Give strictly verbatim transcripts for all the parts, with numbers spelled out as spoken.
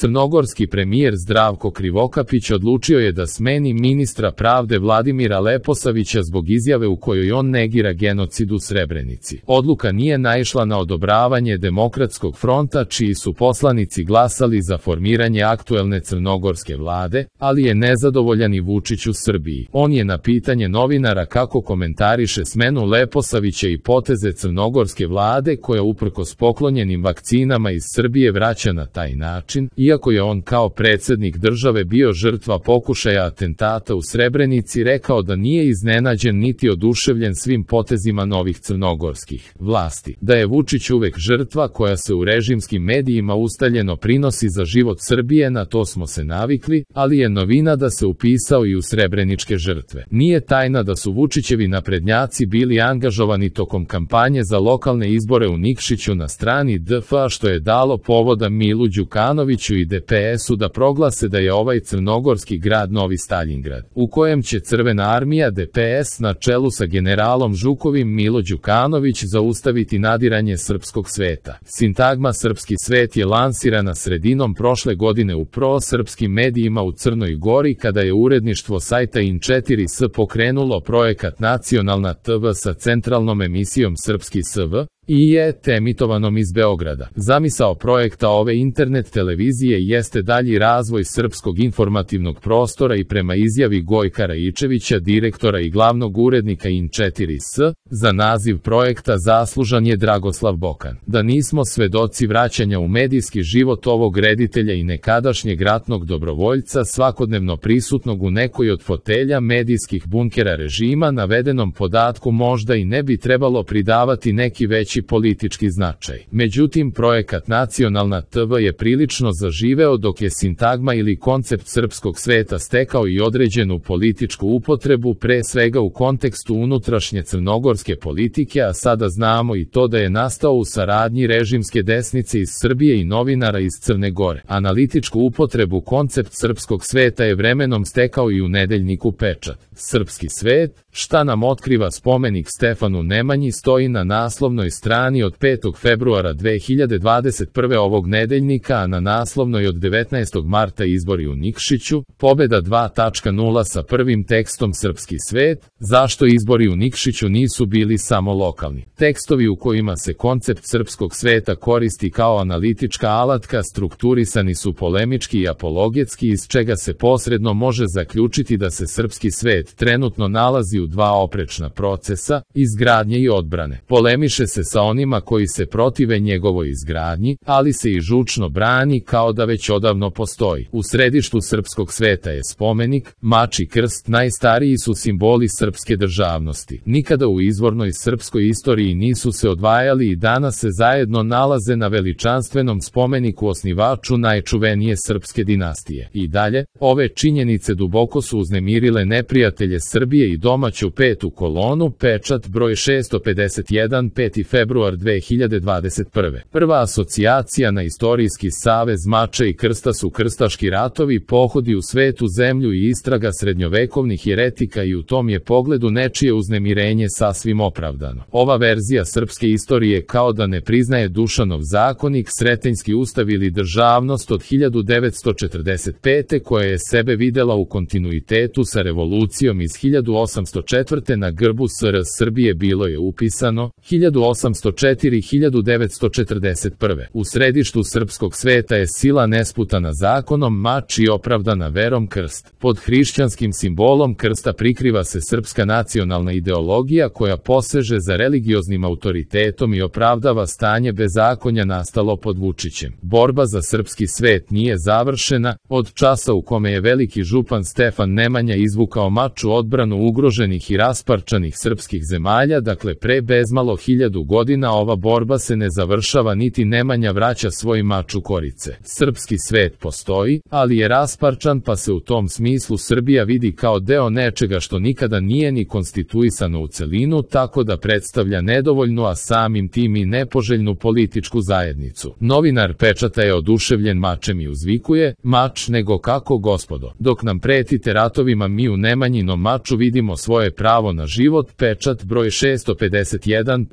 Crnogorski premijer Zdravko Krivokapić odlučio je da smeni ministra pravde Vladimira Leposavića zbog izjave u kojoj on negira genocid u Srebrenici. Odluka nije naišla na odobravanje Demokratskog fronta, čiji su poslanici glasali za formiranje aktuelne crnogorske vlade, ali je nezadovoljan i Vučić u Srbiji. On je na pitanje novinara kako komentariše smenu Leposavića i poteze crnogorske vlade koja uprkos poklonjenim vakcinama iz Srbije vraća na taj način, iako je on kao predsjednik države bio žrtva pokušaja atentata u Srebrenici, rekao da nije iznenađen niti oduševljen svim potezima novih crnogorskih vlasti, da je Vučić uvek žrtva koja se u režimskim medijima ustaljeno prinosi za život Srbije, na to smo se navikli, ali je novina da se upisao i u srebreničke žrtve. Nije tajna da su Vučićevi naprednjaci bili angažovani tokom kampanje za lokalne izbore u Nikšiću na strani D F, što je dalo povoda Milu Đukanoviću i D P S-u da proglase da je ovaj crnogorski grad novi Staljingrad, u kojem će Crvena armija D P S na čelu sa generalom Žukovim Milo Đukanović zaustaviti nadiranje srpskog sveta. Sintagma srpski svet je lansirana sredinom prošle godine u pro-srpskim medijima u Crnoj Gori kada je uredništvo sajta in četiri s pokrenulo projekat Nacionalna T V sa centralnom emisijom Srpski S V, i je emitovanom iz Beograda. Zamisao projekta ove internet televizije jeste dalji razvoj srpskog informativnog prostora i prema izjavi Gojka Raičevića, direktora i glavnog urednika in četiri s, za naziv projekta zaslužan je Dragoslav Bokan. Da nismo svedoci vraćanja u medijski život ovog reditelja i nekadašnjeg ratnog dobrovoljca svakodnevno prisutnog u nekoj od fotelja medijskih bunkera režima, navedenom podatku možda i ne bi trebalo pridavati neki veći politički značaj. Međutim, projekat Nacionalna T V je prilično zaživeo dok je sintagma ili koncept srpskog sveta stekao i određenu političku upotrebu, pre svega u kontekstu unutrašnje crnogorske politike, a sada znamo i to da je nastao u saradnji režimske desnice iz Srbije i novinara iz Crne Gore. Analitičku upotrebu koncept srpskog sveta je vremenom stekao i u nedeljniku Pečat. Srpski svet, šta nam otkriva spomenik Stefanu Nemanji, stoji na naslovnoj strani od petog februara dve hiljade dvadeset prve ovog nedeljnika, a na naslovnoj od devetnaestog marta izbori u Nikšiću, pobeda dva tačka nula sa prvim tekstom Srpski svet, zašto izbori u Nikšiću nisu bili samo lokalni. Tekstovi u kojima se koncept srpskog sveta koristi kao analitička alatka strukturisani su polemički i apologetski, iz čega se posredno može zaključiti da se srpski svet trenutno nalazi u dva oprečna procesa, izgradnje i odbrane. Polemiše se sa onima koji se protive njegovoj izgradnji, ali se i žučno brani kao da već odavno postoji. U središtu srpskog sveta je spomenik, mač i krst najstariji su simboli srpske državnosti. Nikada u izvornoj srpskoj istoriji nisu se odvajali i danas se zajedno nalaze na veličanstvenom spomeniku osnivaču najčuvenije srpske dinastije. I dalje, ove činjenice duboko su uznemirile neprijatelje Srbije i domaću petu kolonu. Pečat broj šesto pedeset jedan, peti februar dve hiljade dvadeset prve. Prva asocijacija na istorijski savez mača i krsta su krstaški ratovi, pohodi u svetu zemlju i istraga srednjovekovnih jeretika, i u tom je pogledu nečije uznemirenje sasvim opravdano. Ova verzija srpske istorije kao da ne priznaje Dušanov zakonik, Sretenjski ustav ili državnost od hiljadu devetsto četrdeset pete koja je sebe videla u kontinuitetu sa revolucijom iz hiljadu osamsto četvrte. Na grbu S R Srbije bilo je upisano hiljadu osamsto četiri do hiljadu devetsto četrdeset prve. U središtu srpskog sveta je sila nesputana zakonom, mač i opravdana verom krst. Pod hrišćanskim simbolom krsta prikriva se srpska nacionalna ideologija koja poseže za religioznim autoritetom i opravdava stanje bezakonja nastalo pod Vučićem. Borba za srpski svet nije završena, od časa u kome je veliki župan Stefan Nemanja izvukao mač u odbranu ugroženih i rasparčanih srpskih zemalja, dakle pre bezmalo hiljadu godina. Ova borba se ne završava niti Nemanja vraća svoj mač u korice. Srpski svet postoji, ali je rasparčan, pa se u tom smislu Srbija vidi kao deo nečega što nikada nije ni konstituisano u celinu, tako da predstavlja nedovoljnu, a samim tim i nepoželjnu političku zajednicu. Novinar Pečata je oduševljen mačem i uzvikuje: mač nego kako, gospodo. Dok nam pretite ratovima, mi u Nemanjinom maču vidimo svoje pravo na život. Pečat broj šesto pedeset jedan, peti februar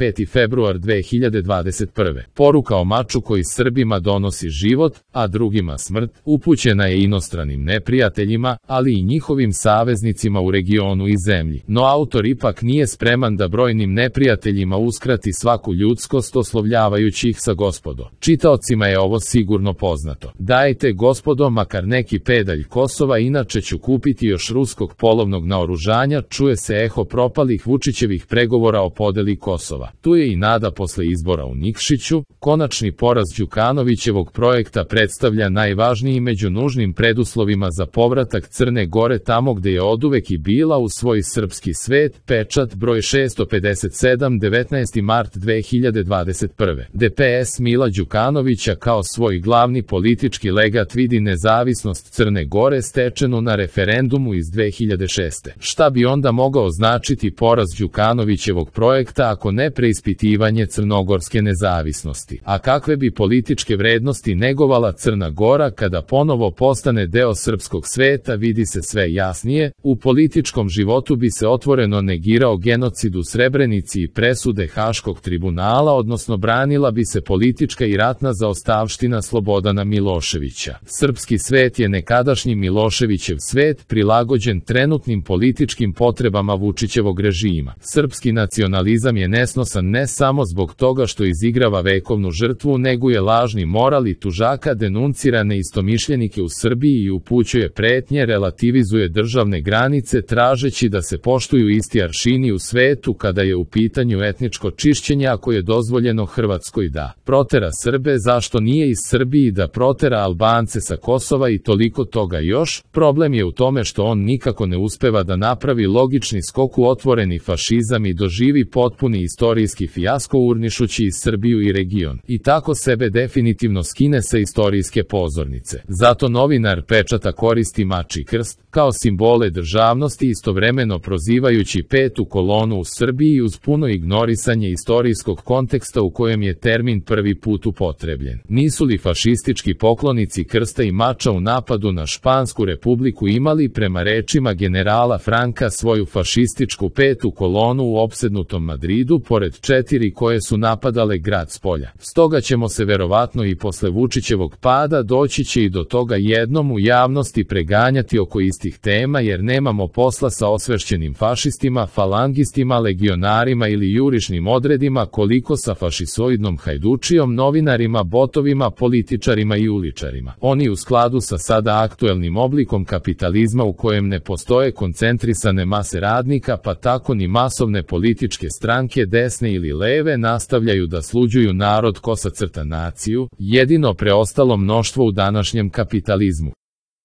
februar dve hiljade dvadeset prve. Poruka o maču koji Srbima donosi život, a drugima smrt, upućena je inostranim neprijateljima, ali i njihovim saveznicima u regionu i zemlji. No autor ipak nije spreman da brojnim neprijateljima uskrati svaku ljudskost oslovljavajući ih sa gospodo. Čitaocima je ovo sigurno poznato. Dajte gospodo makar neki pedalj Kosova, inače ću kupiti još ruskog polovnog naoružanja, čuje se eho propalih Vučićevih pregovora o podeli Kosova. Tu je i nada posle izbora u Nikšiću. Konačni poraz Đukanovićevog projekta predstavlja najvažniji među nužnim preduslovima za povratak Crne Gore tamo gde je oduvek i bila u svoj srpski svet. Pečat broj šesto pedeset sedam, devetnaesti mart dve hiljade dvadeset prve. D P S Mila Đukanovića kao svoj glavni politički legat vidi nezavisnost Crne Gore stečenu na referendumu iz dve hiljade šeste. Šta bi onda mogao značiti poraz Đukanovićevog projekta ako ne preispitivanje crnogorske nezavisnosti? A kakve bi političke vrednosti negovala Crna Gora kada ponovo postane deo srpskog sveta, vidi se sve jasnije. U političkom životu bi se otvoreno negirao genocid u Srebrenici i presude Haškog tribunala, odnosno branila bi se politička i ratna zaostavština Slobodana Miloševića. Srpski svet je nekadašnji Miloševićev svet, prilagođen trenutnim političkim potrebama Vučićevog režima. Srpski nacionalizam je nesnosan ne samo zbog toga što izigrava vekovnu žrtvu, neguje lažni moral i tužaka, denuncira neistomišljenike u Srbiji i upućuje pretnje, relativizuje državne granice tražeći da se poštuju isti aršini u svetu kada je u pitanju etničko čišćenje, ako je dozvoljeno Hrvatskoj da protera Srbe, zašto nije iz Srbiji da protera Albance sa Kosova i toliko toga još. Problem je u tome što on nikako ne uspeva da napravi logični skok u otvoreni fašizam i doživi potpuni istorijski fijasko urnišući iz Srbiju i region. I tako sebe definitivno skine sa istorijske pozornice. Zato novinar Pečata koristi mač i krst kao simbole državnosti, istovremeno prozivajući petu kolonu u Srbiji uz puno ignorisanje istorijskog konteksta u kojem je termin prvi put upotrebljen. Nisu li fašistički poklonici krsta i mača u napadu na Špansku republiku imali, prema rečima generala Franka, svoju fašističku petu kolonu u opsednutom Madridu, pored četiri koje su napadale grad spolja? Stoga ćemo se verovatno i posle Vučićevog pada doći će i do toga jednom u javnosti preganjati oko istih tema, jer nemamo posla sa osvešćenim fašistima, falangistima, legionarima ili jurišnim odredima, koliko sa fašisoidnom hajdučijom, novinarima, botovima, političarima i uličarima. Oni u skladu sa sada aktuelnim oblikom kapitalizma u kojem ne postoje koncentrisane mase radnika, pa tako ni masovne političke stranke desne ili leve, nastavljaju da sluđuju narod kosa crta naciju, jedino preostalo mnoštvo u današnjem kapitalizmu.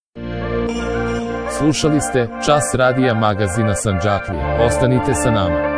Slušali ste Čas radija magazina Sandžaklija. Ostanite sa nama.